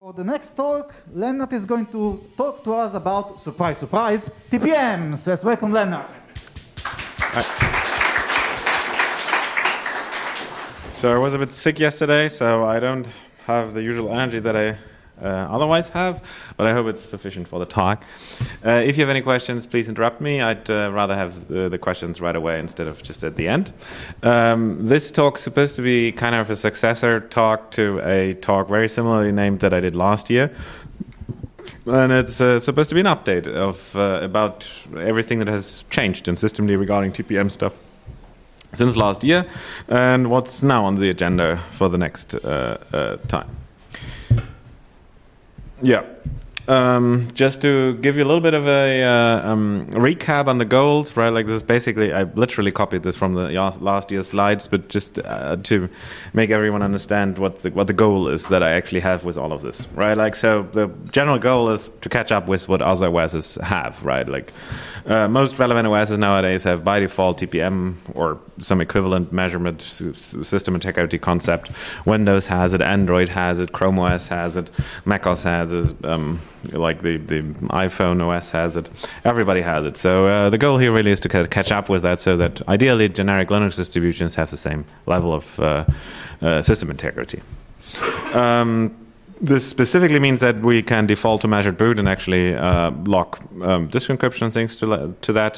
For the next talk, Lennart is going to talk to us about, surprise, surprise, TPMs. Let's welcome Lennart. So I was a bit sick yesterday, so I don't have the usual energy that I otherwise have, but I hope it's sufficient for the talk. If you have any questions, please interrupt me. I'd rather have the questions right away instead of just at the end. This talk's supposed to be kind of a successor talk to a talk very similarly named that I did last year. And it's supposed to be an update of about everything that has changed in systemd regarding TPM stuff since last year and what's now on the agenda for the next time. Yeah. Just to give you a little bit of a recap on the goals, right? Like this is basically, I literally copied this from the last year's slides, but just to make everyone understand what the goal is that I actually have with all of this, right? Like, so the general goal is to catch up with what other OSs have, right? Like most relevant OSs nowadays have by default TPM or some equivalent measurement system integrity concept. Windows has it, Android has it, Chrome OS has it, Mac OS has it, like the iPhone OS has it. Everybody has it. So the goal here really is to catch up with that so that ideally generic Linux distributions have the same level of system integrity. This specifically means that we can default to measured boot and actually lock disk encryption and things to that.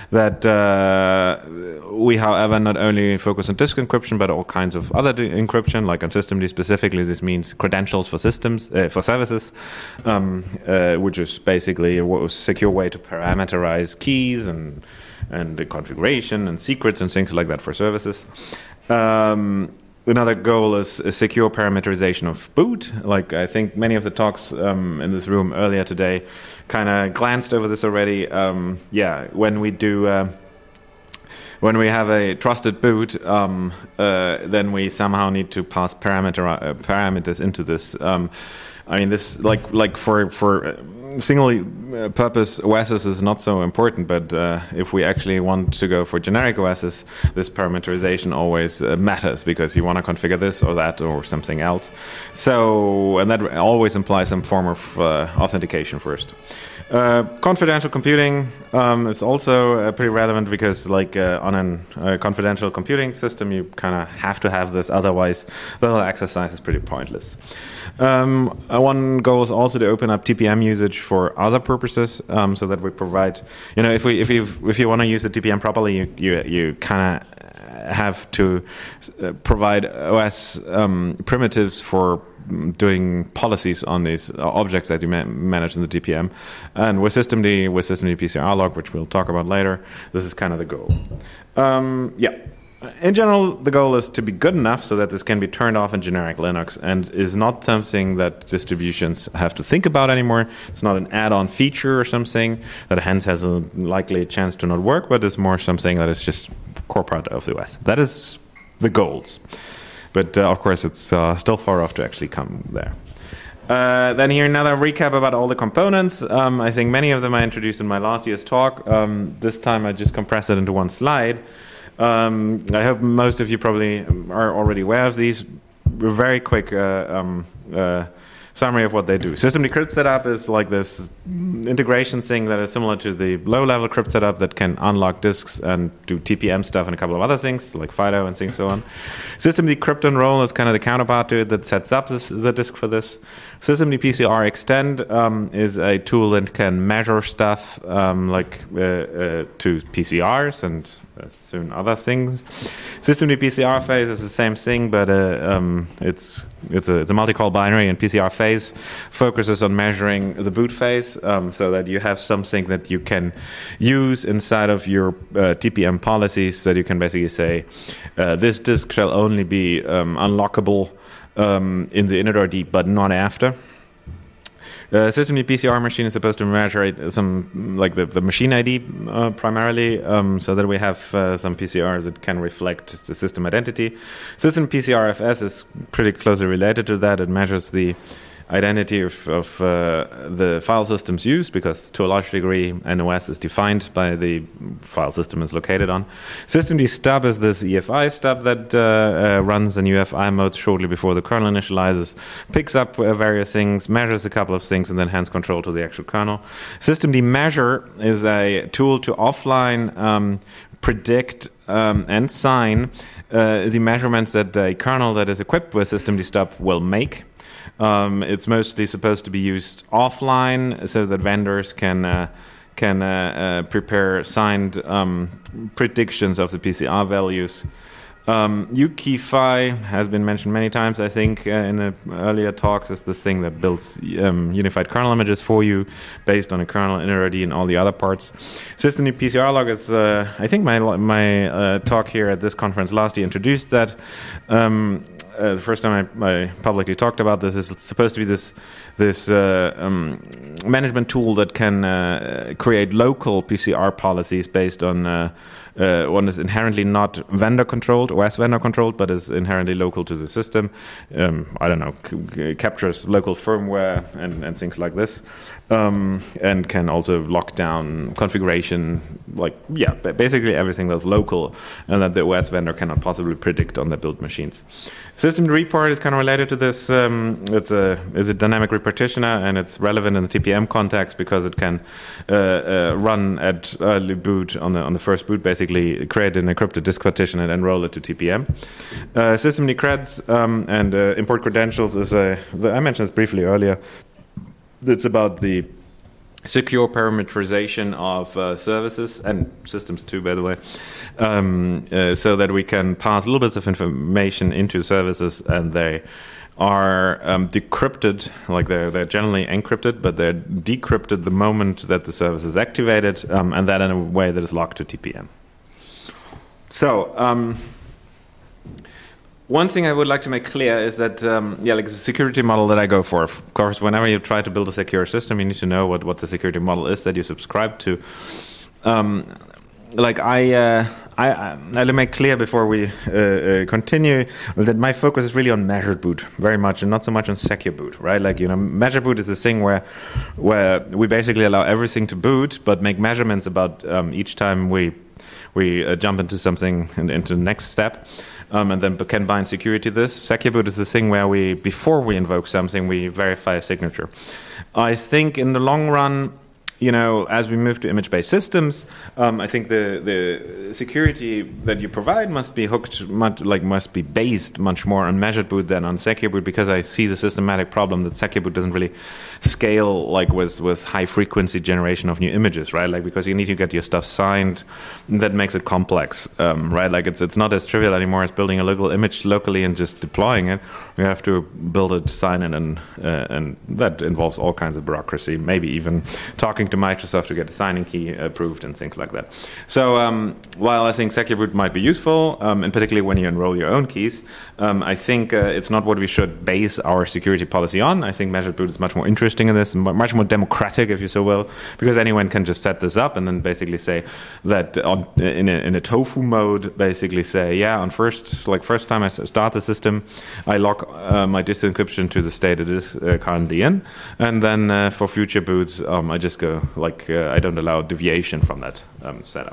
We, however, not only focus on disk encryption, but all kinds of other encryption, like on systemd specifically. This means credentials for systems, for services, which is basically a secure way to parameterize keys and the configuration and secrets and things like that for services. Another goal is a secure parameterization of boot. Like I think many of the talks in this room earlier today kind of glanced over this already. When we have a trusted boot, then we somehow need to pass parameters into this. This like for single purpose OSs is not so important, but if we actually want to go for generic OSs, this parameterization always matters because you want to configure this or that or something else. So, and that always implies some form of authentication first. Confidential computing is also pretty relevant because like on a confidential computing system, you kind of have to have this, otherwise the whole exercise is pretty pointless. One goal is also to open up TPM usage for other purposes, so that we provide, if you want to use the TPM properly, you kind of have to provide OS primitives for doing policies on these objects that you manage in the TPM. And with systemd, with systemd PCR log, which we'll talk about later, this is kind of the goal. In general, the goal is to be good enough so that this can be turned off in generic Linux and is not something that distributions have to think about anymore. It's not an add-on feature or something that hence has a likely chance to not work, but it's more something that is just core part of the OS. That is the goals. But of course, it's still far off to actually come there. Then here another recap about all the components. I think many of them I introduced in my last year's talk. This time I just compressed it into one slide. I hope most of you probably are already aware of these. A very quick summary of what they do. Systemd crypt setup is like this integration thing that is similar to the low-level crypt setup that can unlock disks and do TPM stuff and a couple of other things like FIDO and things so on. Systemd crypt enroll is kind of the counterpart to it that sets up the disk for this. Systemd PCR extend is a tool that can measure stuff to PCRs and soon other things. Systemd PCR phase is the same thing, but it's a multi-call binary, and PCR phase focuses on measuring the boot phase, so that you have something that you can use inside of your TPM policies that you can basically say this disk shall only be unlockable in the initRD, but not after. Systemd PCR machine is supposed to measure some, like the machine ID primarily, so that we have some PCRs that can reflect the system identity. Systemd PCR FS is pretty closely related to that. It measures the identity of the file systems used, because to a large degree NOS is defined by the file system it's located on. Systemd stub is this EFI stub that runs in UFI mode shortly before the kernel initializes, picks up various things, measures a couple of things, and then hands control to the actual kernel. Systemd measure is a tool to offline predict and sign the measurements that a kernel that is equipped with systemd stub will make. It's mostly supposed to be used offline so that vendors can prepare signed predictions of the PCR values. UKeyFi has been mentioned many times, I think, in the earlier talks, as this thing that builds unified kernel images for you based on a kernel inrd and all the other parts. Systemd PCR log is, I think my talk here at this conference last year introduced that. The first time I publicly talked about this is it's supposed to be this management tool that can create local PCR policies based on one is inherently not vendor controlled, OS vendor controlled, but is inherently local to the system. I don't know, captures local firmware and things like this, and can also lock down configuration, basically everything that's local and that the OS vendor cannot possibly predict on their build machines. Systemd report is kind of related to this. It's a dynamic repartitioner, and it's relevant in the TPM context because it can run at early boot on the first boot, basically create an encrypted disk partition and enroll it to TPM. Systemd creds and import credentials is I mentioned this briefly earlier. It's about the secure parameterization of services and systems too, by the way, so that we can pass little bits of information into services, and they are decrypted, like they're generally encrypted, but they're decrypted the moment that the service is activated, and that in a way that is locked to TPM. So, one thing I would like to make clear is that, like the security model that I go for, of course, whenever you try to build a secure system, you need to know what the security model is that you subscribe to. I'll make clear before we continue that my focus is really on measured boot, very much, and not so much on secure boot, right? Measured boot is this thing where we basically allow everything to boot, but make measurements about each time we jump into something into the next step. And then can bind security to this. Secure boot is this thing where before we invoke something, we verify a signature. I think in the long run, as we move to image-based systems, I think the security that you provide must be must be based much more on measured boot than on secure boot, because I see the systematic problem that secure boot doesn't really scale with high frequency generation of new images, right? Because you need to get your stuff signed, that makes it complex, right? It's not as trivial anymore as building a local image locally and just deploying it. You have to build it, sign it, and that involves all kinds of bureaucracy, maybe even talking to Microsoft to get a signing key approved and things like that. So while I think secure boot might be useful, and particularly when you enroll your own keys, I think it's not what we should base our security policy on. I think measured boot is much more interesting in this, and much more democratic, if you so will, because anyone can just set this up and then basically say that in a tofu mode, basically say, on first time I start the system, I lock my disk encryption to the state it is currently in, and then for future boots, I just go I don't allow deviation from that setup.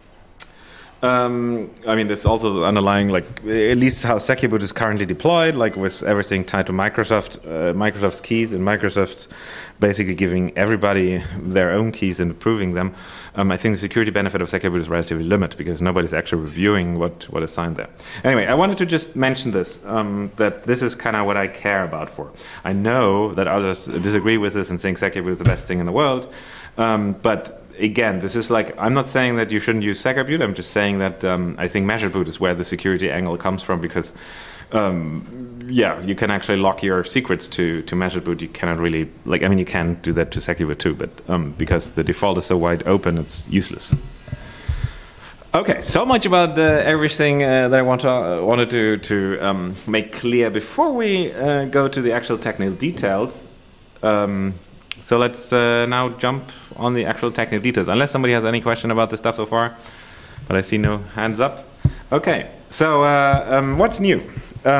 There's also underlying, at least how secure boot is currently deployed, with everything tied to Microsoft's keys, and Microsoft's basically giving everybody their own keys and approving them. I think the security benefit of secure boot is relatively limited because nobody's actually reviewing what is signed there. Anyway, I wanted to just mention this, that this is kind of what I care about for. I know that others disagree with this and think secure boot is the best thing in the world, but again, this is I'm not saying that you shouldn't use secure boot. I'm just saying that I think measured boot is where the security angle comes from, because you can actually lock your secrets to measured boot. You cannot really you can do that to secure boot too, but because the default is so wide open, it's useless. Okay, so much about everything that I wanted to make clear before we go to the actual technical details. So let's now jump on the actual technical details, unless somebody has any question about this stuff so far, but I see no hands up. Okay, so what's new?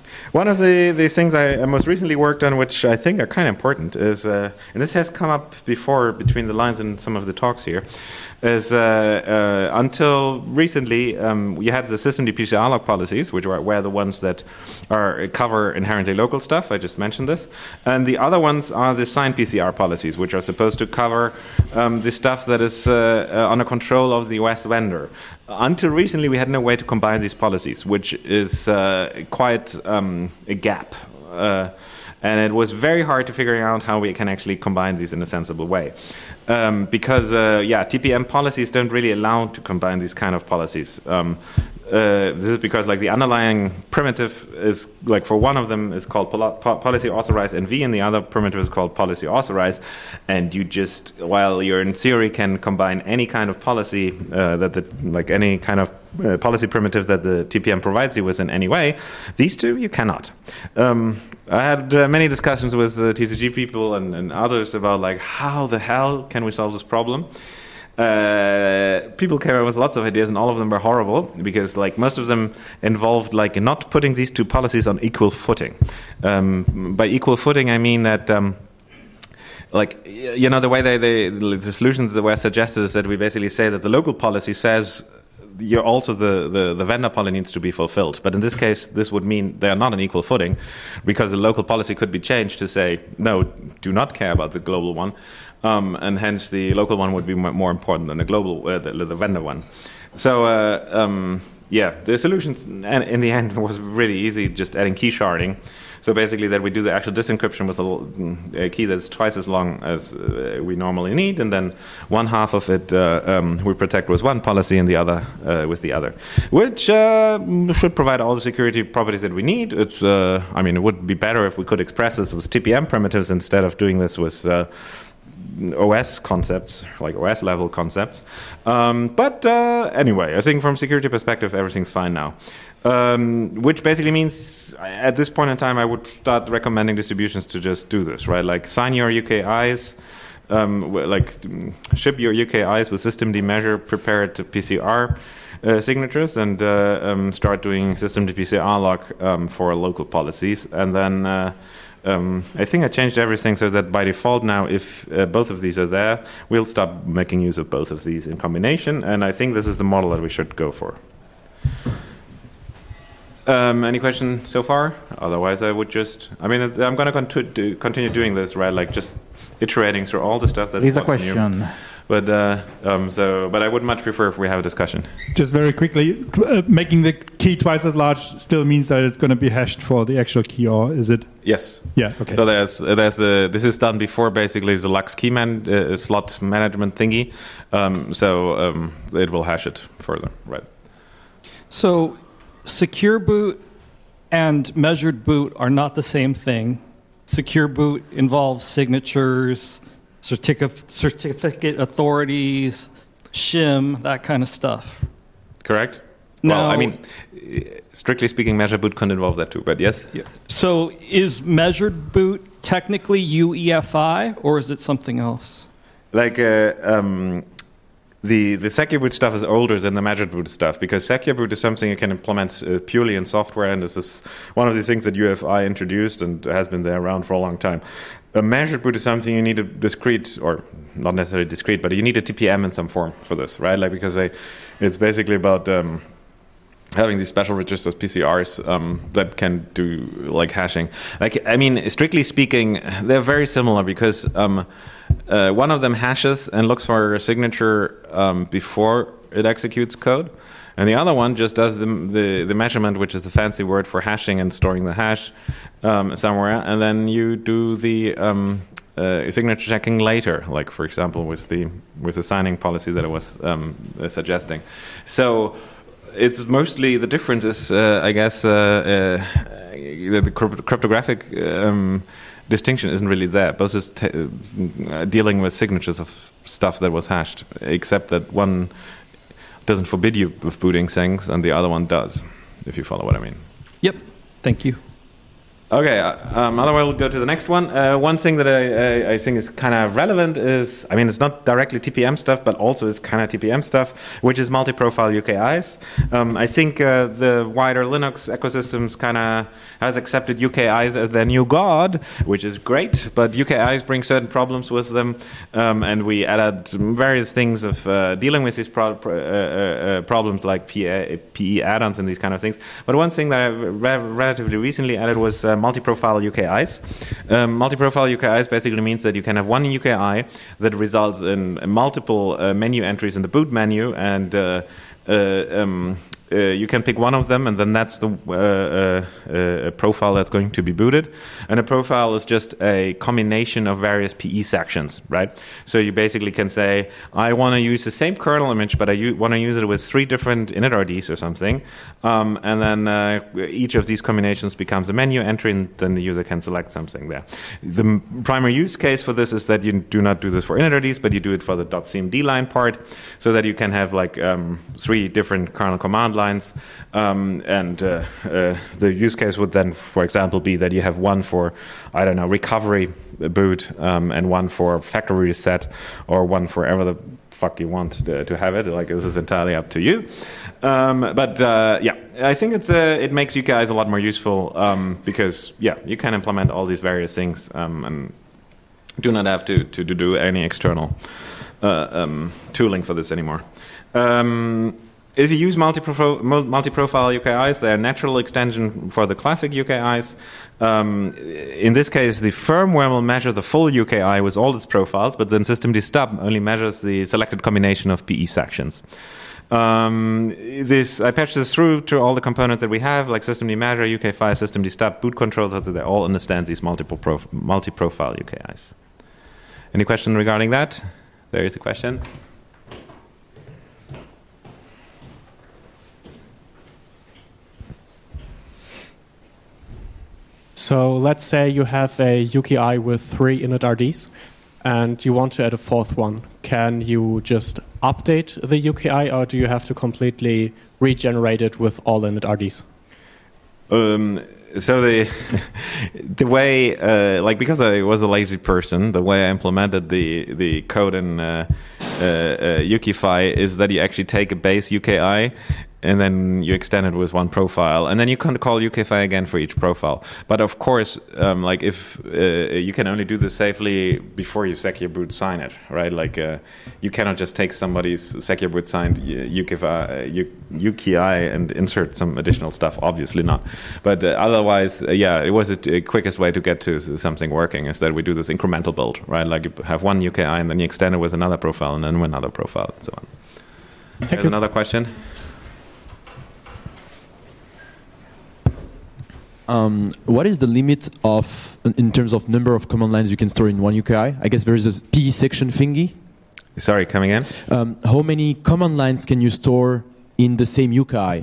One of the things I most recently worked on, which I think are kind of important, is, and this has come up before between the lines in some of the talks here, is until recently you had the system PCR log policies, which were the ones that cover inherently local stuff. I just mentioned this. And the other ones are the signed PCR policies, which are supposed to cover the stuff that is under control of the OS vendor. Until recently, we had no way to combine these policies, which is quite a gap. And it was very hard to figure out how we can actually combine these in a sensible way. Because, TPM policies don't really allow to combine these kind of policies. This is because the underlying primitive is, for one of them is called policy authorize NV, and the other primitive is called policy authorize. And you just, while you're in theory can combine any kind of policy any kind of policy primitive that the TPM provides you with in any way, these two you cannot. I had many discussions with TCG people and others about how the hell can we solve this problem. People came up with lots of ideas, and all of them were horrible because, most of them involved not putting these two policies on equal footing. By equal footing, I mean that. The way the solutions that were suggested is that we basically say that the local policy says you're also the vendor policy needs to be fulfilled. But in this case, this would mean they are not on equal footing, because the local policy could be changed to say, no, do not care about the global one. And hence the local one would be more important than the global, the vendor one. So, the solution in the end was really easy, just adding key sharding. So basically that we do the actual disencryption with a key that's twice as long as we normally need, and then one half of it we protect with one policy and the other with the other, which should provide all the security properties that we need. It's, it would be better if we could express this with TPM primitives instead of doing this with OS concepts, OS level concepts. But anyway, I think from security perspective, everything's fine now. Which basically means at this point in time, I would start recommending distributions to just do this, right? Sign your UKIs, ship your UKIs with systemd measure prepared PCR signatures, and start doing systemd PCR log for local policies. And then I think I changed everything so that by default now, if both of these are there, we'll start making use of both of these in combination. And I think this is the model that we should go for. Any questions so far? Otherwise, I would just. I'm going to continue doing this, right? Just iterating through all the stuff that. Is a question. New. But I would much prefer if we have a discussion. Just very quickly, making the key twice as large still means that it's going to be hashed for the actual key, or is it? Yes. Yeah. Okay. So this is done before basically the LUKS key slot management thingy. It will hash it further, right? So, secure boot and measured boot are not the same thing. Secure boot involves signatures, certificate authorities, shim, that kind of stuff. Correct? Now, well, strictly speaking, measured boot can involve that too, but yes. Yeah. So is measured boot technically UEFI, or is it something else? The secure boot stuff is older than the measured boot stuff, because secure boot is something you can implement purely in software, and this is one of the things that UEFI introduced and has been there around for a long time. A measured boot is something you need a discrete, or not necessarily discrete, but you need a TPM in some form for this, right? Because it's basically about having these special registers, PCRs, that can do hashing. Strictly speaking, they're very similar, because one of them hashes and looks for a signature before it executes code, and the other one just does the measurement, which is a fancy word for hashing and storing the hash somewhere, and then you do the signature checking later, for example with the signing policy that I was suggesting. So it's mostly the difference is, I guess, the cryptographic distinction isn't really there. Both is dealing with signatures of stuff that was hashed, except that one doesn't forbid you with booting things, and the other one does, if you follow what I mean. Yep. Thank you. Okay, otherwise we'll go to the next one. One thing that I think is kind of relevant is, I mean, it's not directly TPM stuff, but also it's kind of TPM stuff, which is multi-profile UKIs. I think the wider Linux ecosystems kind of has accepted UKIs as their new god, which is great, but UKIs bring certain problems with them, and we added various things of dealing with these problems like PE add-ons and these kind of things. But one thing that I relatively recently added was multi-profile UKIs. Multi-profile UKIs basically means that you can have one UKI that results in multiple menu entries in the boot menu, and you can pick one of them, and then that's the profile that's going to be booted. And a profile is just a combination of various PE sections, right? So you basically can say, I want to use the same kernel image, but I want to use it with 3 different initrds or something. And then each of these combinations becomes a menu entry, and then the user can select something there. The primary use case for this is that you do not do this for initrds, but you do it for the .cmd line part, so that you can have like 3 different kernel command lines, and the use case would then, for example, be that you have one for, I don't know, recovery boot, and one for factory reset, or one for whatever the fuck you want to have it. Like, this is entirely up to you. But yeah, I think it makes you guys a lot more useful, because yeah, you can implement all these various things, and do not have to do any external tooling for this anymore. If you use multi-profile UKIs, they're a natural extension for the classic UKIs. In this case, the firmware will measure the full UKI with all its profiles, but then systemd stub only measures the selected combination of PE sections. I patched this through to all the components that we have, like systemd measure, UKFi, systemd stub, boot control, so that they all understand these multi-profile UKIs. Any question regarding that? There is a question. So let's say you have a UKI with 3 initrds, and you want to add a 4th one. Can you just update the UKI, or do you have to completely regenerate it with all initrds? So the way, like, because I was a lazy person, the way I implemented the code in UKFi is that you actually take a base UKI, and then you extend it with one profile, and then you can call UKFi again for each profile. But of course, like, if you can only do this safely before you secure boot sign it, right? Like, you cannot just take somebody's secure boot signed UKI and insert some additional stuff. Obviously not. But otherwise, yeah, it was the quickest way to get to something working is that we do this incremental build, right? Like, you have one UKI, and then you extend it with another profile, and then another profile, and so on. There's another question. What is the limit in terms of number of command lines you can store in one UKI? I guess there is a PE section thingy. Sorry, coming in? How many command lines can you store in the same UKI?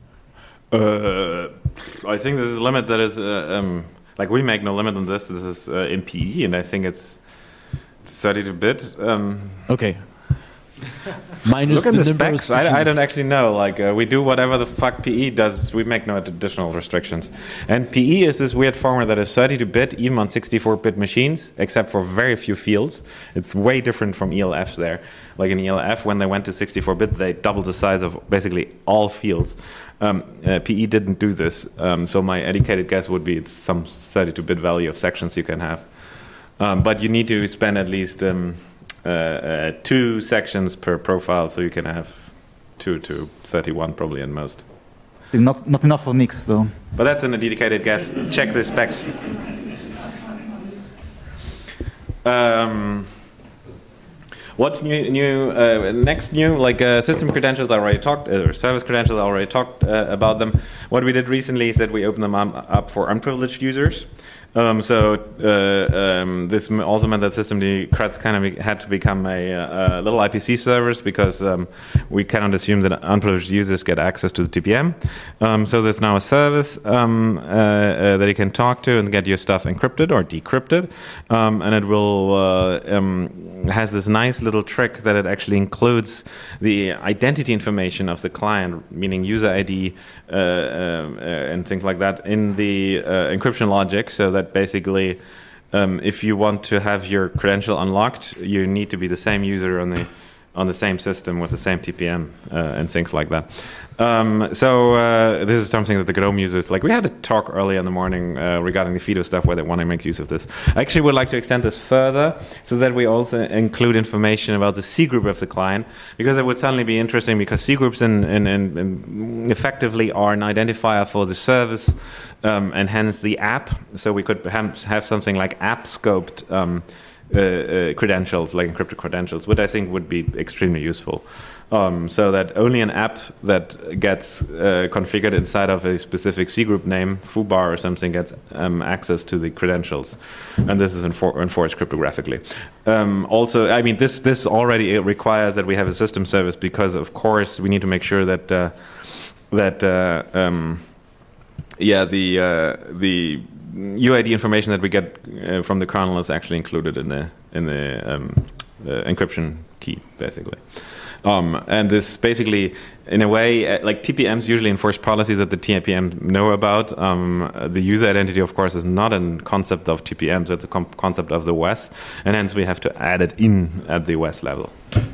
I think there's a limit that is, like, we make no limit on this. This is in PE, and I think it's 32-bit. Okay. Minus Look at the the specs. I don't actually know. Like, we do whatever the fuck PE does. We make no additional restrictions. And PE is this weird format that is 32-bit, even on 64-bit machines, except for very few fields. It's way different from ELF there. Like, in ELF, when they went to 64-bit, they doubled the size of basically all fields. PE didn't do this. So my educated guess would be it's some 32-bit value of sections you can have. But you need to spend at least 2 sections per profile, so you can have 2 to 31 probably at most. Not enough for Nix, though. But that's an educated guess. Check the specs. What's new? Next new, like, system credentials I already talked, or service credentials I already talked about them. What we did recently is that we opened them up for unprivileged users. This also meant that systemd creds kind of had to become a little IPC service because we cannot assume that unprivileged users get access to the TPM. So there's now a service that you can talk to and get your stuff encrypted or decrypted, and it will has this nice little trick that it actually includes the identity information of the client, meaning user ID and things like that, in the encryption logic, so that basically if you want to have your credential unlocked, you need to be the same user on the same system with the same TPM and things like that. This is something that the GNOME users, like we had a talk early in the morning regarding the Fido stuff where they want to make use of this. I actually would like to extend this further so that we also include information about the C group of the client, because it would suddenly be interesting, because C groups in effectively are an identifier for the service and hence the app. So we could have something like app scoped credentials, like encrypted credentials, which I think would be extremely useful. So that only an app that gets configured inside of a specific C group name, foobar or something, gets access to the credentials, and this is enforced cryptographically. Also, I mean, this already requires that we have a system service, because of course we need to make sure that the UID information that we get from the kernel is actually included in the encryption key, basically. And this basically, in a way, like TPMs usually enforce policies that the TPM know about. The user identity, of course, is not a concept of TPMs, it's a concept of the OS, and hence we have to add it in at the OS level.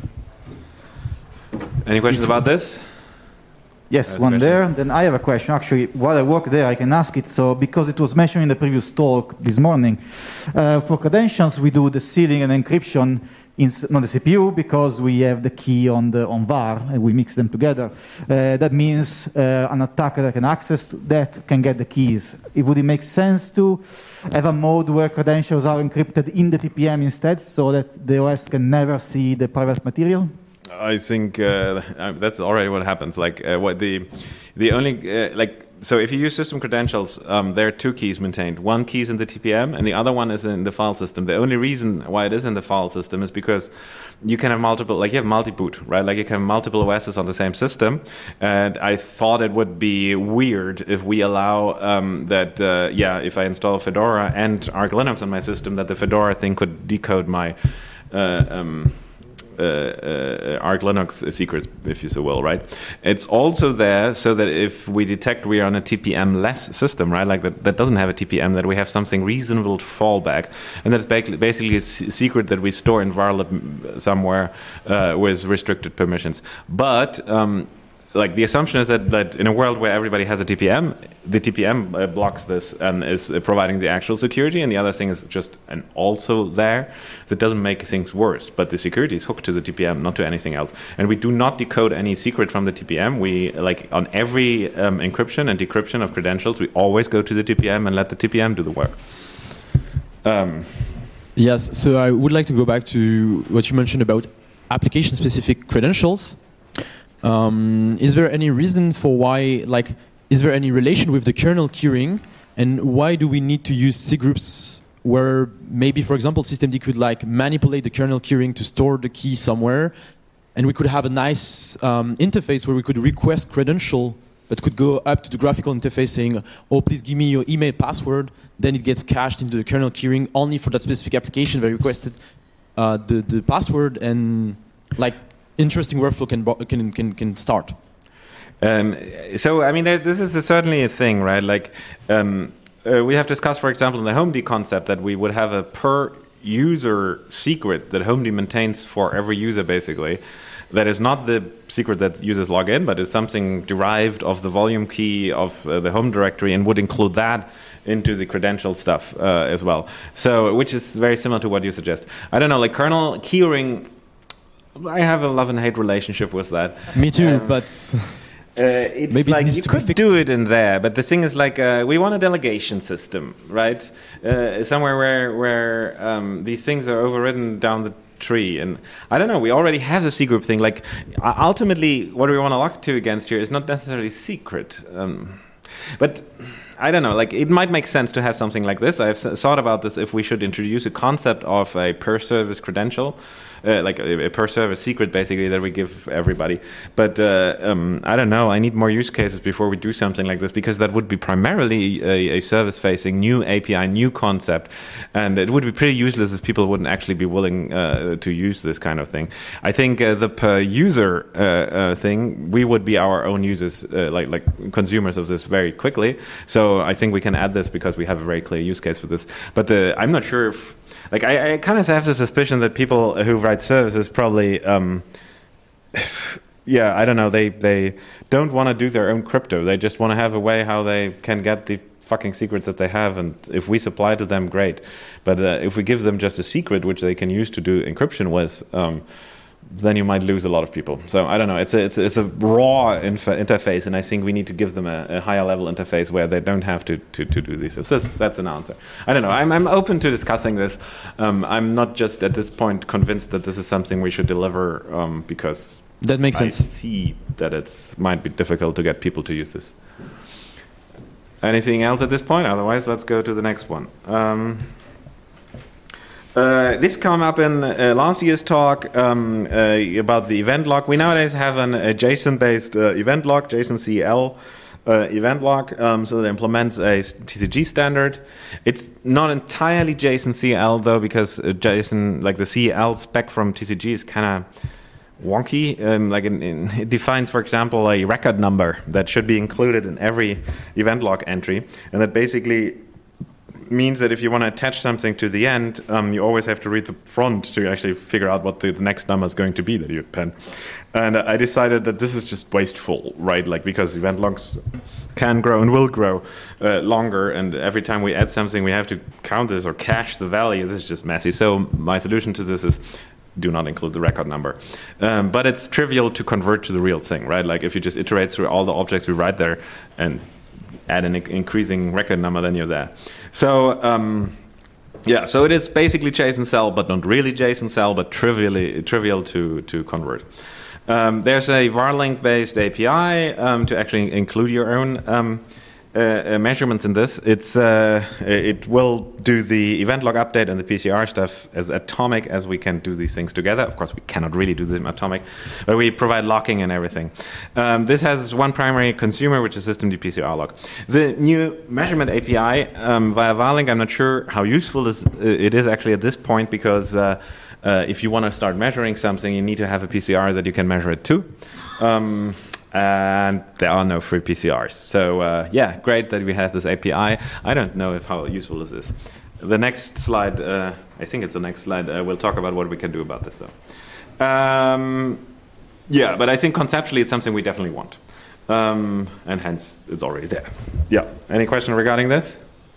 Any questions about this? Yes, one there. Then I have a question. Actually, while I work there, I can ask it. So, because it was mentioned in the previous talk this morning, for credentials, we do the sealing and encryption on the CPU because we have the key on var and we mix them together. That means an attacker that can access that can get the keys. Would it make sense to have a mode where credentials are encrypted in the TPM instead, so that the OS can never see the private material? I think that's already what happens. Like what the only so if you use system credentials, there are two keys maintained. One key is in the TPM, and the other one is in the file system. The only reason why it is in the file system is because you can have multiple, like you have multi-boot, right? Like you can have multiple OSs on the same system. And I thought it would be weird if we allow if I install Fedora and Arch Linux on my system, that the Fedora thing could decode my Arch Linux secrets, if you so will, right? It's also there so that if we detect we are on a TPM-less system, right, like that doesn't have a TPM, that we have something reasonable to fall back, and that's basically a secret that we store in varlib somewhere with restricted permissions. But like the assumption is that in a world where everybody has a TPM, the TPM blocks this and is providing the actual security, and the other thing is just an also there. That doesn't make things worse, but the security is hooked to the TPM, not to anything else. And we do not decode any secret from the TPM. We, like on every encryption and decryption of credentials, we always go to the TPM and let the TPM do the work. Yes, so I would like to go back to what you mentioned about application-specific credentials. Is there any reason for why, like, is there any relation with the kernel keyring, and why do we need to use C groups where maybe, for example, systemd could like manipulate the kernel keyring to store the key somewhere, and we could have a nice interface where we could request credential that could go up to the graphical interface saying, oh, please give me your email password, then it gets cached into the kernel keyring only for that specific application that requested the password, and like interesting workflow can start. So, I mean, this is certainly a thing, right? Like, we have discussed, for example, in the HomeD concept that we would have a per-user secret that HomeD maintains for every user, basically. That is not the secret that users log in, but is something derived of the volume key of the home directory, and would include that into the credential stuff as well. So, which is very similar to what you suggest. I don't know, like kernel keyring, I have a love and hate relationship with that. Me too, but it's maybe like it needs you to be could fixed. do it in there, but the thing is, like, we want a delegation system, right? Somewhere where these things are overridden down the tree, and I don't know. We already have the C group thing. Like, ultimately, what we want to lock to against here is not necessarily secret, but I don't know. Like, it might make sense to have something like this. I've thought about this if we should introduce a concept of a per-service credential. Like a per-service secret, basically, that we give everybody. But I don't know. I need more use cases before we do something like this, because that would be primarily a service-facing new API, new concept, and it would be pretty useless if people wouldn't actually be willing to use this kind of thing. I think the per-user thing, we would be our own users, like consumers of this very quickly. So I think we can add this because we have a very clear use case for this. But I'm not sure if... Like, I kind of have the suspicion that people who write services probably, I don't know, they don't want to do their own crypto. They just want to have a way how they can get the fucking secrets that they have, and if we supply to them, great. But if we give them just a secret which they can use to do encryption with, then you might lose a lot of people. So I don't know. It's a raw interface, and I think we need to give them a higher level interface where they don't have to do these. So that's an answer. I don't know. I'm open to discussing this. I'm not just at this point convinced that this is something we should deliver because that makes sense. I see that it might be difficult to get people to use this. Anything else at this point? Otherwise, let's go to the next one. This came up in last year's talk about the event log. We nowadays have a JSON-based event log, JSON-CL event log, so that implements a TCG standard. It's not entirely JSON-CL though, because JSON, like the CL spec from TCG, is kind of wonky. It defines, for example, a record number that should be included in every event log entry, and that basically means that if you want to attach something to the end, you always have to read the front to actually figure out what the next number is going to be that you append. And I decided that this is just wasteful, right? Like, because event logs can grow and will grow longer, and every time we add something, we have to count this or cache the value. This is just messy. So my solution to this is do not include the record number. But it's trivial to convert to the real thing, right? Like, if you just iterate through all the objects we write there and add an increasing record number, then you're there. So, so it is basically JSON-CL, but not really JSON-CL, but trivial to convert. There's a varlink-based API to actually include your own measurements in this. It will do the event log update and the PCR stuff as atomic as we can do these things together. Of course, we cannot really do them atomic, but we provide locking and everything. This has one primary consumer, which is systemd PCR log. The new measurement API via varlink, I'm not sure how useful it is actually at this point, because if you want to start measuring something, you need to have a PCR that you can measure it to. And there are no free PCRs. So, great that we have this API. I don't know how useful this is. The next slide, I think it's the next slide, we'll talk about what we can do about this, though. But I think conceptually it's something we definitely want. And hence, it's already there. Yeah. Any question regarding this?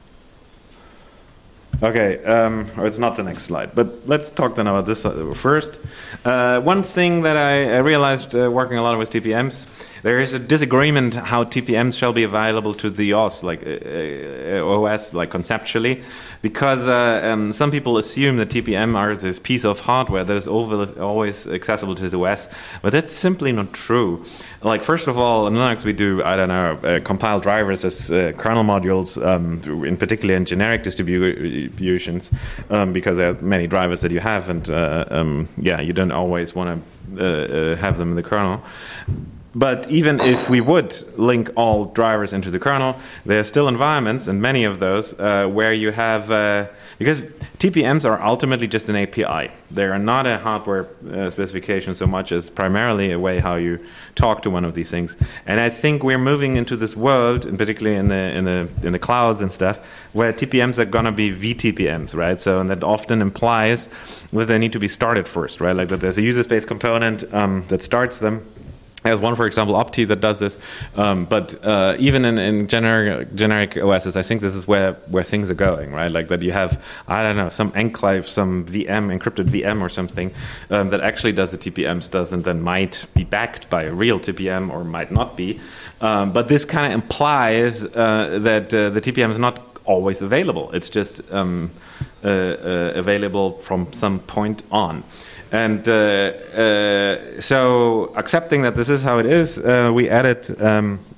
Okay, or it's not the next slide, but let's talk then about this first. One thing that I realized working a lot with TPMs, there is a disagreement how TPMs shall be available to the OS, like conceptually, because some people assume that TPM are this piece of hardware that is always accessible to the OS, but that's simply not true. Like, first of all, in Linux we do, compile drivers as kernel modules, in particular in generic distributions, because there are many drivers that you have, and you don't always want to have them in the kernel. But even if we would link all drivers into the kernel, there are still environments, and many of those, where you have... because TPMs are ultimately just an API. They are not a hardware specification so much as primarily a way how you talk to one of these things. And I think we're moving into this world, and particularly in the clouds and stuff, where TPMs are going to be VTPMs, right? So, and that often implies that they need to be started first, right? Like that there's a user space component that starts them. There's one, for example, Opti, that does this. But even in generic OSs, I think this is where things are going, right? Like that you have, some enclave, some VM, encrypted VM or something that actually does the TPM stuff and then might be backed by a real TPM or might not be. But this kind of implies that the TPM is not always available. It's just available from some point on. And so, accepting that this is how it is, we added a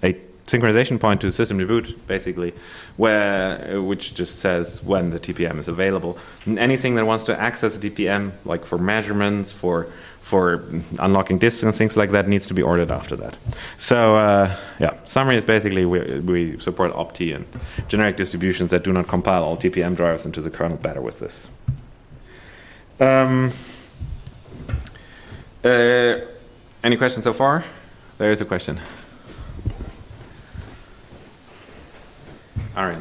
synchronization point to system boot, basically, which just says when the TPM is available. And anything that wants to access the TPM, like for measurements, for unlocking disks and things like that, needs to be ordered after that. So summary is basically we support opti and generic distributions that do not compile all TPM drivers into the kernel better with this. Any questions so far? There is a question. Aaron.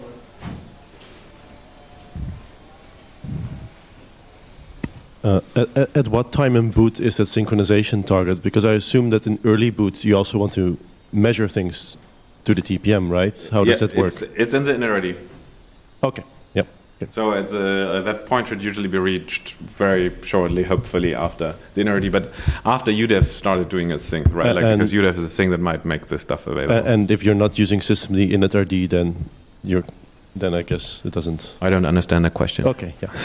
At what time in boot is that synchronization target? Because I assume that in early boot you also want to measure things to the TPM, right? How does that work? It's in the initrd. Okay. Yep. Okay. So that point should usually be reached very shortly, hopefully after the initrd. But after UDEF started doing its thing, right? Because UDEF is a thing that might make this stuff available. And if you're not using systemd initrd, then I guess it doesn't. I don't understand the question. Okay, yeah.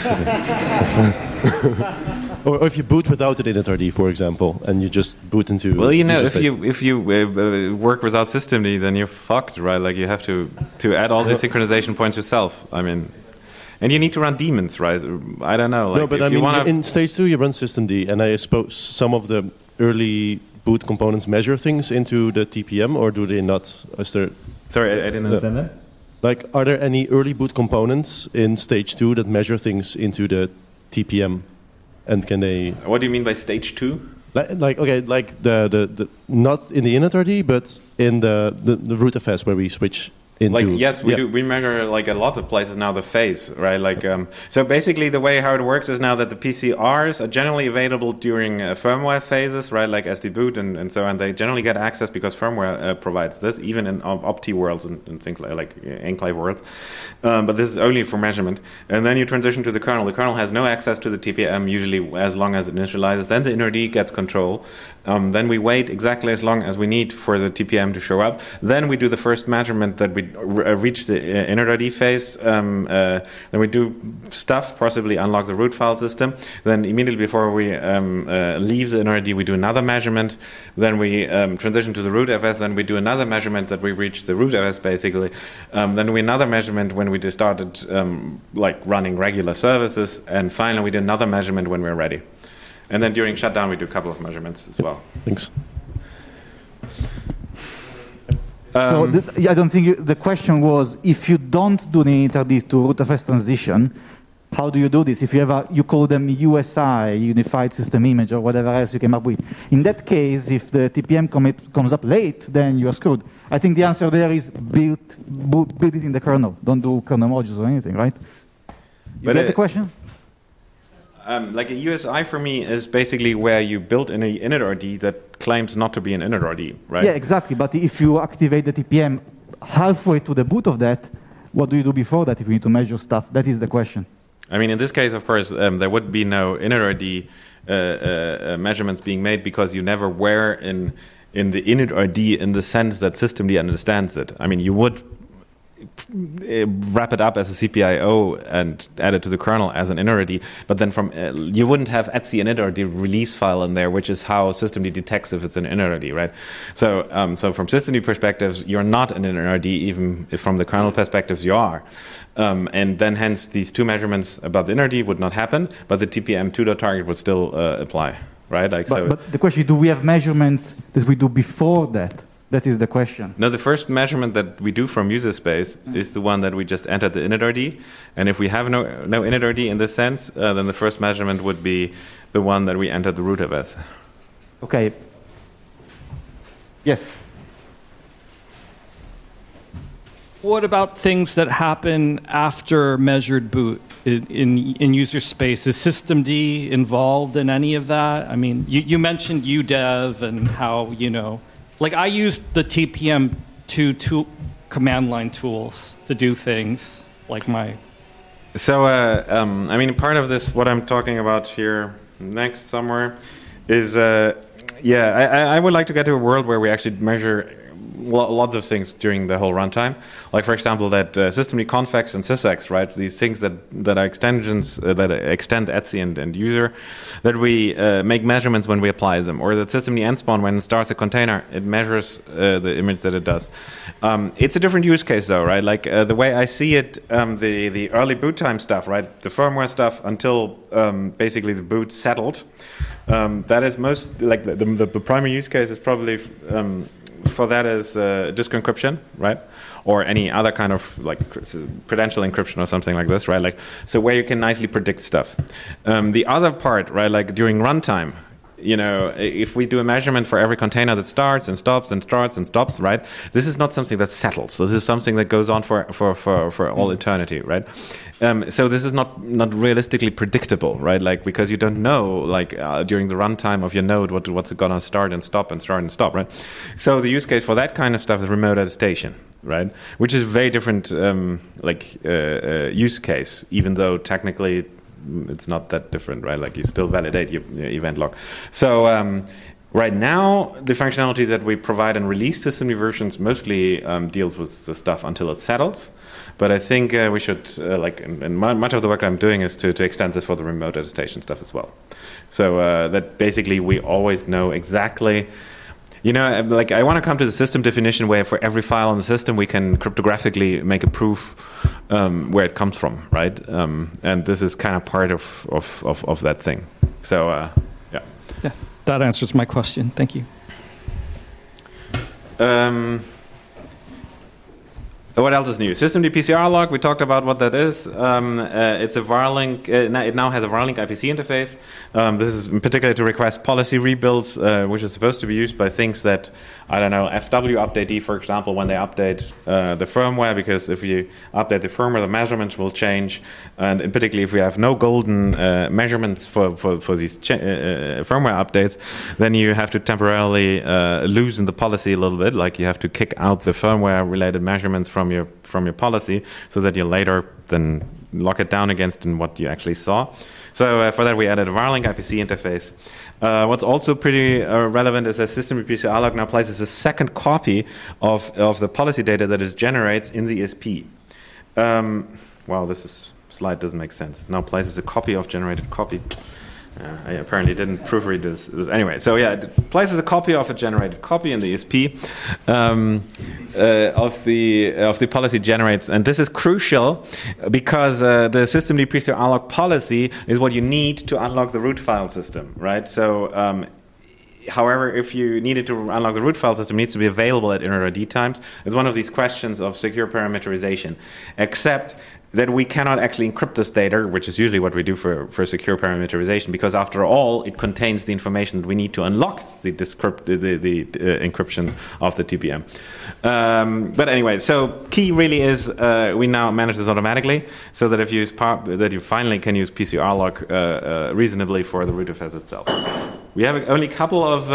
Or if you boot without an initrd, for example, and you just boot into. Well, if you work without systemd, then you're fucked, right? Like you have to add all the synchronization points yourself. I mean, and you need to run daemons, right? I don't know. Like, no, but I mean, in stage 2 you run systemd, and I suppose some of the early boot components measure things into the TPM, or do they not? Sorry, I didn't understand that. Like, are there any early boot components in stage 2 that measure things into the TPM, and can they? What do you mean by stage 2? Like the not in the initrd, but in the rootfs where we switch into. Like, yes, we do. We measure like a lot of places now the phase, right? Like, so basically the way how it works is now that the PCRs are generally available during firmware phases, right? Like SD boot and so on. They generally get access because firmware provides this, even in opti worlds and things like enclave worlds. But this is only for measurement. And then you transition to the kernel. The kernel has no access to the TPM usually as long as it initializes. Then the initrd gets control. Then we wait exactly as long as we need for the TPM to show up. Then we do the first measurement that we reach the initrd phase. Then we do stuff, possibly unlock the root file system. Then immediately before we leave the initrd, we do another measurement. Then we transition to the rootfs. Then we do another measurement that we reach the rootfs, basically. Then we another measurement when we just started like running regular services. And finally, we do another measurement when we're ready. And then during shutdown, we do a couple of measurements as well. Thanks. So I don't think the question was, if you don't do the initrd to rootfs transition, how do you do this? If you you call them USI, Unified System Image, or whatever else you came up with. In that case, if the TPM commit comes up late, then you're screwed. I think the answer there is build it in the kernel. Don't do kernel modules or anything, right? You get the question? Like a USI for me is basically where you build in an initrd that claims not to be an initrd, right? Yeah, exactly. But if you activate the TPM halfway to the boot of that, what do you do before that if you need to measure stuff? That is the question. I mean, in this case, of course, there would be no initrd measurements being made because you never were in the initrd in the sense that systemd understands it. I mean, you would wrap it up as a CPIO and add it to the kernel as an initrd, but then you wouldn't have etc initrd release file in there, which is how systemd detects if it's an initrd, right? So from systemd perspectives, you're not an initrd, even if from the kernel perspectives you are. And then hence these two measurements about the initrd would not happen, but the TPM 2.target would still apply, right? But the question is, do we have measurements that we do before that? That is the question. No, the first measurement that we do from user space is the one that we just entered the initrd. And if we have no initrd in this sense, then the first measurement would be the one that we entered the rootfs. Okay. Yes. What about things that happen after measured boot in user space? Is systemd involved in any of that? I mean, you mentioned UDEV and how, like I used the TPM2 command line tools to do things like my. So, I mean, part of this, what I'm talking about here next somewhere, is, I would like to get to a world where we actually measure lots of things during the whole runtime. Like, for example, that systemd convex and sysx, right? These things that are extensions that extend etc and user, that we make measurements when we apply them. Or that systemd nspawn, when it starts a container, it measures the image that it does. It's a different use case, though, right? Like, the way I see it, the early boot time stuff, right? The firmware stuff until basically the boot settled. That is most, like, the primary use case is probably for that is disk encryption, right? Or any other kind of like credential encryption or something like this, right? Like, so where you can nicely predict stuff. The other part, right, like during runtime, you know, if we do a measurement for every container that starts and stops and starts and stops, right? This is not something that settles. So this is something that goes on for all eternity, right? So this is not realistically predictable, right? Like, because you don't know, like, during the runtime of your node what's going to start and stop, right? So the use case for that kind of stuff is remote attestation, right? Which is a very different use case, even though technically it's not that different, right? Like, you still validate your event log. So right now, the functionality that we provide and release systemd versions mostly deals with the stuff until it settles. But I think we should, and much of the work I'm doing is to extend this for the remote attestation stuff as well. So that basically we always know exactly. You know, like, I want to come to the system definition where for every file in the system we can cryptographically make a proof where it comes from, right? And this is kind of part of that thing. So, yeah. Yeah, that answers my question. Thank you. What else is new? Systemd PCR log, we talked about what that is. It's a varlink, it now has a varlink IPC interface. This is in particular to request policy rebuilds, which is supposed to be used by things that, I don't know, FW updatee, for example, when they update the firmware, because if you update the firmware, the measurements will change. And in particular, if we have no golden measurements for these firmware updates, then you have to temporarily loosen the policy a little bit, like you have to kick out the firmware-related measurements from your policy, so that you later then lock it down against what you actually saw. So for that we added a varlink IPC interface. What's also pretty relevant is that systemd PCR log now places a second copy of the policy data that it generates in the ESP. Wow, this slide doesn't make sense. Now places a copy of generated copy. I apparently didn't proofread this. Anyway, so yeah, it places a copy of a generated copy in the ESP of the policy generates, and this is crucial because the systemd PCR log policy is what you need to unlock the root file system, right? So. However, if you needed to unlock the root file system, it needs to be available at init times. It's one of these questions of secure parameterization, except that we cannot actually encrypt this data, which is usually what we do for secure parameterization, because after all, it contains the information that we need to unlock the encryption of the TPM. But anyway, so key really is we now manage this automatically, so that if you use that you finally can use PCR log reasonably for the root effect itself. We have only a couple of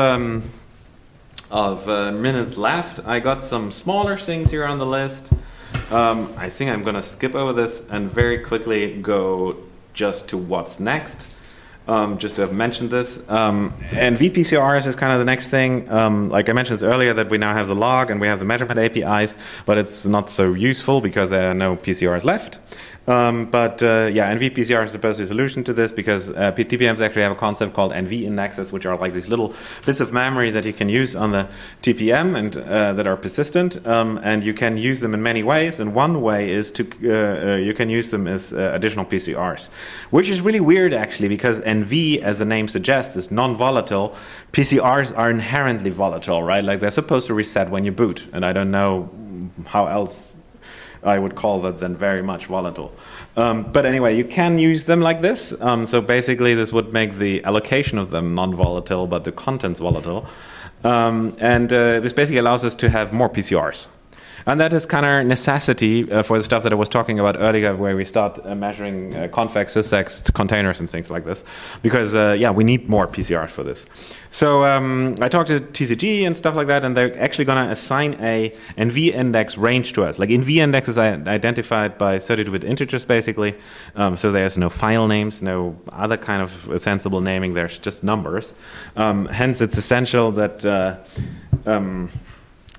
minutes left. I got some smaller things here on the list. I think I'm going to skip over this and very quickly go just to what's next, just to have mentioned this. And VPCRs is kind of the next thing. Like I mentioned earlier, that we now have the log and we have the measurement APIs, but it's not so useful because there are no PCRs left. But NVPCR is supposed to be a solution to this, because TPMs actually have a concept called NV indexes, which are like these little bits of memory that you can use on the TPM and that are persistent, and you can use them in many ways. And one way is to you can use them as additional PCRs, which is really weird actually, because NV, as the name suggests, is non-volatile. PCRs are inherently volatile, right? Like they're supposed to reset when you boot, and I don't know how else I would call that then very much volatile. But anyway, you can use them like this. So basically this would make the allocation of them non-volatile, but the contents volatile. And this basically allows us to have more PCRs. And that is kind of necessity for the stuff that I was talking about earlier, where we start measuring convex, sysx, containers and things like this. Because, we need more PCRs for this. So I talked to TCG and stuff like that, and they're actually going to assign a NV index range to us. Like NV index is identified by 32-bit integers, basically. So there's no file names, no other kind of sensible naming. There's just numbers. Hence, it's essential that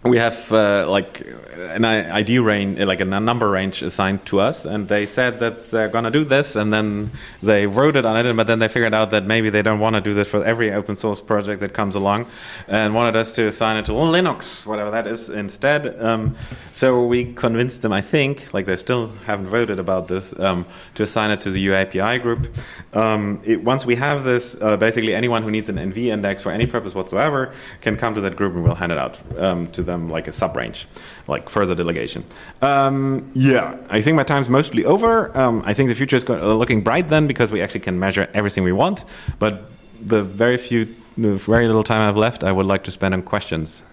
we have like an ID range, like a number range assigned to us, and they said that they're going to do this, and then they wrote it on it, but then they figured out that maybe they don't want to do this for every open source project that comes along, and wanted us to assign it to Linux, whatever that is, instead. So we convinced them, I think, like they still haven't voted about this, to assign it to the UAPI group. Once we have this, basically anyone who needs an NV index for any purpose whatsoever can come to that group, and we'll hand it out to them like a sub-range, like further delegation. Yeah, I think my time's mostly over. I think the future is looking bright then, because we actually can measure everything we want. But the very little time I have left, I would like to spend on questions.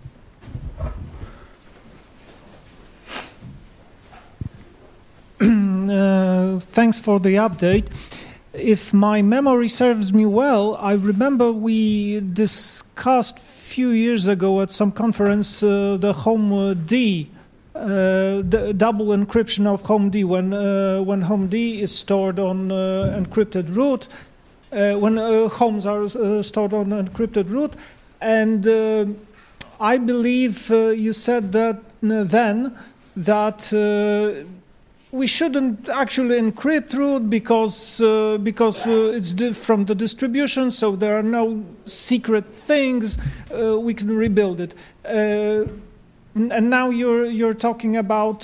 Thanks for the update. If my memory serves me well, I remember we discussed few years ago at some conference the HOMD, the double encryption of HOMD, when HOMD is stored on encrypted root, when homes are stored on encrypted root, and I believe you said that then that we shouldn't actually encrypt root because it's from the distribution, so there are no secret things. We can rebuild it. And now you're talking about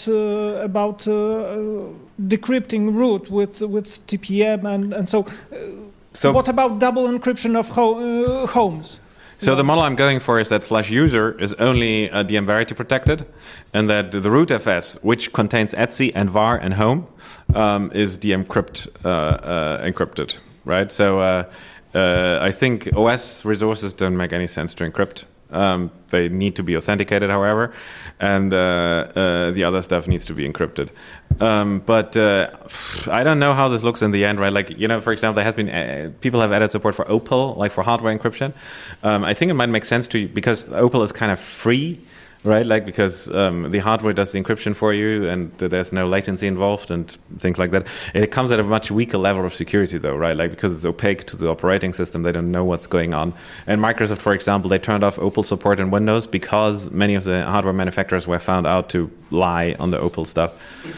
decrypting root with TPM, and so what about double encryption of homes? So the model I'm going for is that /user is only DM Verity protected, and that the root FS, which contains etc and var and home, is DM encrypted, right? So I think OS resources don't make any sense to encrypt. They need to be authenticated, however, and the other stuff needs to be encrypted. But I don't know how this looks in the end, right? Like, for example, there has been people have added support for Opal, like for hardware encryption. I think it might make sense because Opal is kind of free, right? Like, because the hardware does the encryption for you, and there's no latency involved and things like that. It comes at a much weaker level of security, though, right? Like, because it's opaque to the operating system, they don't know what's going on. And Microsoft, for example, they turned off Opal support in Windows because many of the hardware manufacturers were found out to lie on the Opal stuff.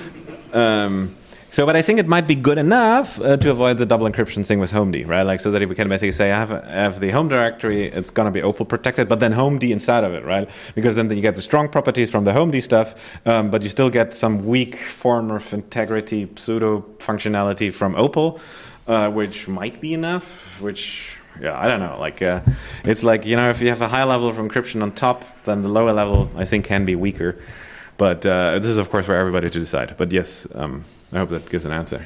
But I think it might be good enough to avoid the double encryption thing with HOMD, right? Like, so that we can basically say, I have the home directory, it's going to be Opal protected, but then HOMD inside of it, right? Because then you get the strong properties from the HOMD stuff, but you still get some weak form of integrity, pseudo functionality from Opal, which might be enough, which... Yeah, I don't know. Like, it's like, if you have a high level of encryption on top, then the lower level, I think, can be weaker. But this is, of course, for everybody to decide. But yes, I hope that gives an answer.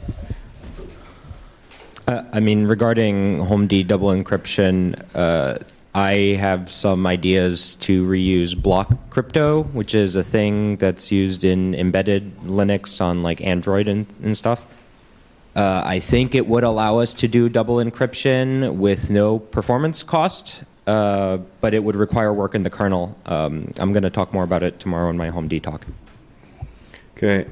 Regarding HOMD double encryption, I have some ideas to reuse block crypto, which is a thing that's used in embedded Linux on like Android and stuff. I think it would allow us to do double encryption with no performance cost, but it would require work in the kernel. I'm going to talk more about it tomorrow in my HOMD talk. Okay.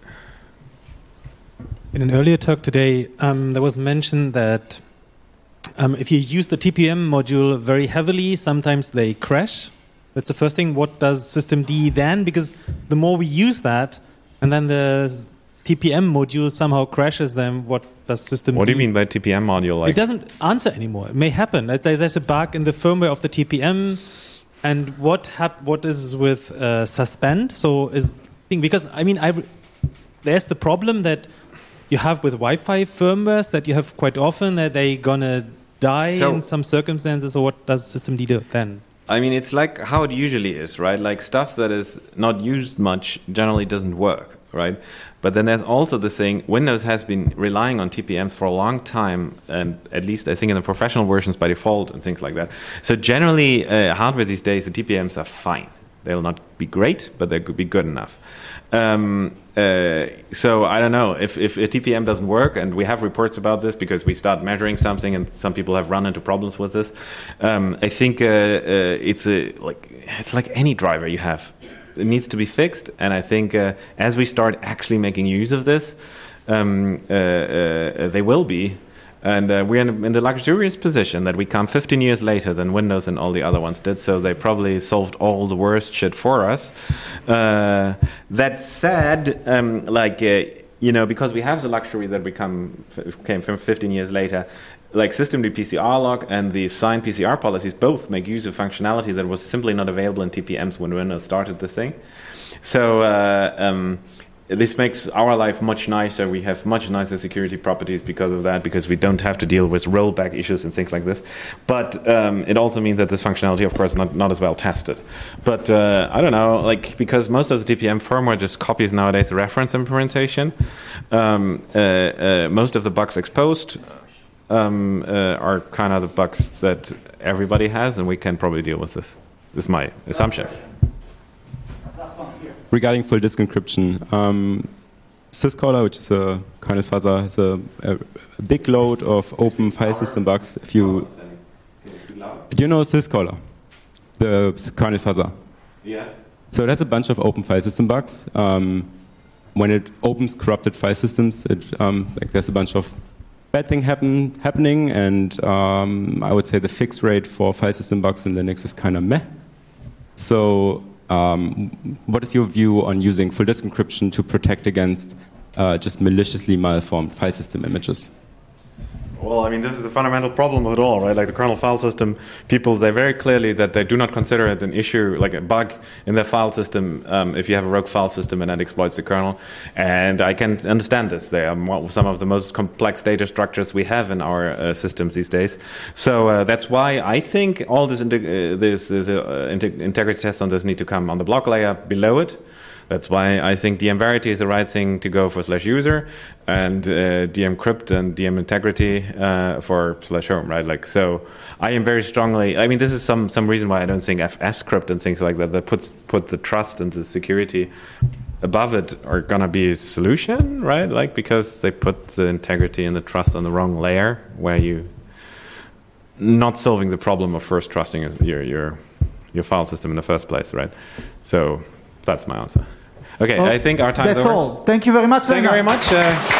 In an earlier talk today, there was mention that if you use the TPM module very heavily, sometimes they crash. That's the first thing. What does systemd then? Because the more we use that, and then the TPM module somehow crashes them, what does systemd... What do you mean by TPM module? Like? It doesn't answer anymore. It may happen. Let's say there's a bug in the firmware of the TPM, and what is with suspend? So because there's the problem that you have with Wi-Fi firmwares that you have quite often, that they're gonna die in some circumstances. So what does systemd do then? It's like how it usually is, right? Like stuff that is not used much generally doesn't work, right? But then there's also the thing, Windows has been relying on TPMs for a long time, and at least I think in the professional versions by default and things like that. So generally, hardware these days, the TPMs are fine. They'll not be great, but they could be good enough. So I don't know if a TPM doesn't work, and we have reports about this because we start measuring something, and some people have run into problems with this. I think it's like any driver you have. It needs to be fixed, and I think as we start actually making use of this, they will be. And we're in the luxurious position that we come 15 years later than Windows and all the other ones did, so they probably solved all the worst shit for us. That said, because we have the luxury that we came from 15 years later, like systemd PCR log and the signed PCR policies both make use of functionality that was simply not available in TPMs when Windows started the thing. So this makes our life much nicer. We have much nicer security properties because of that, because we don't have to deal with rollback issues and things like this. But it also means that this functionality, of course, not as well tested. But I don't know, because most of the TPM firmware just copies nowadays the reference implementation. Most of the bugs exposed are kind of the bugs that everybody has, and we can probably deal with this. This is my assumption. Regarding full disk encryption, syscaller, which is a kernel fuzzer, has a big load of open file system bugs. Do you know syscaller, the kernel fuzzer? Yeah. So it has a bunch of open file system bugs. When it opens corrupted file systems, there's a bunch of bad things happening, and I would say the fix rate for file system bugs in Linux is kind of meh. So what is your view on using full disk encryption to protect against just maliciously malformed file system images? Well, I mean, this is the fundamental problem of it all, right? Like the kernel file system, people, they very clearly that they do not consider it an issue, like a bug in their file system, if you have a rogue file system and that exploits the kernel. And I can understand this. They are some of the most complex data structures we have in our systems these days. So that's why I think all this integrity tests on this need to come on the block layer below it. That's why I think dmverity is the right thing to go for /user, and dmcrypt and dmintegrity for /home, right? Like, so I am very strongly, I mean, this is some reason why I don't think fscrypt and things like that put the trust and the security above it are gonna be a solution, right? Like, because they put the integrity and the trust on the wrong layer, where you not solving the problem of first trusting your file system in the first place, right? So that's my answer. Okay, I think our time is over. That's all. Thank you very much. Thank you very much.